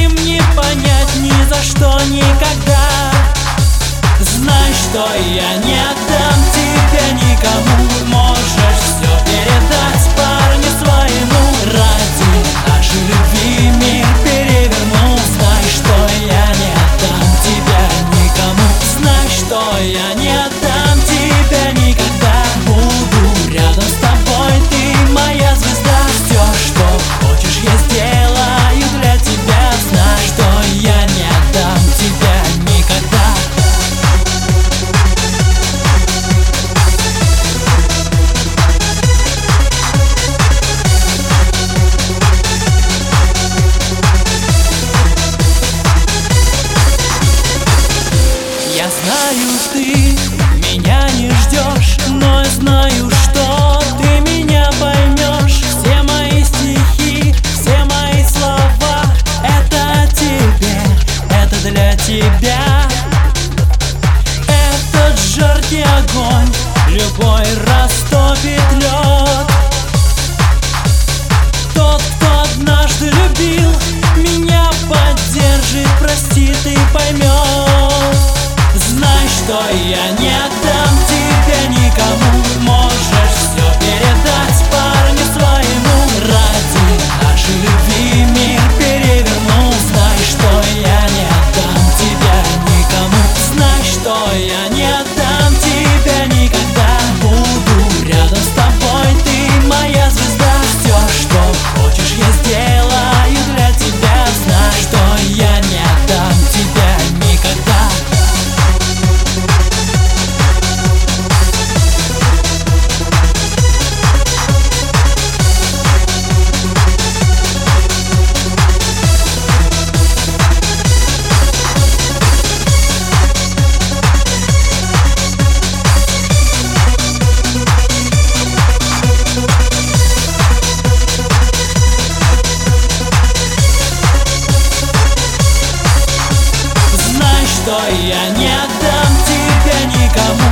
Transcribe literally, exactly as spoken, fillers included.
им не понять ни за что никогда. Знай, что я не отдам тебя никому. Можешь все передать парню своему. Ради нашей любви мир переверну. Знай, что я не отдам тебя никому. Знай, что я не отдам тебя никогда. Буду рядом с тобой, ты моя звезда. Все, что хочешь, я сделаю для тебя. Знай, что я не отдам тебя никогда. Я знаю, ты меня не ждешь, но я знаю, что ты меня поймешь. Все мои стихи, все мои слова — это о тебе, это для тебя. Этот жаркий огонь любой растопит лед. Тот, кто однажды любил, меня поддержит, простит и поймет. Знай, что я не отдам тебя никому. Можешь все передать парню своему. Ради нашей любви мир переверну. Знай, что я не отдам тебя никому. Знай, что я не отдам тебя никогда. Буду рядом с тобой, ты моя звезда. Все, что хочешь, я сделаю для тебя. Знай, что я не отдам тебя никогда. Что я не отдам тебя никому.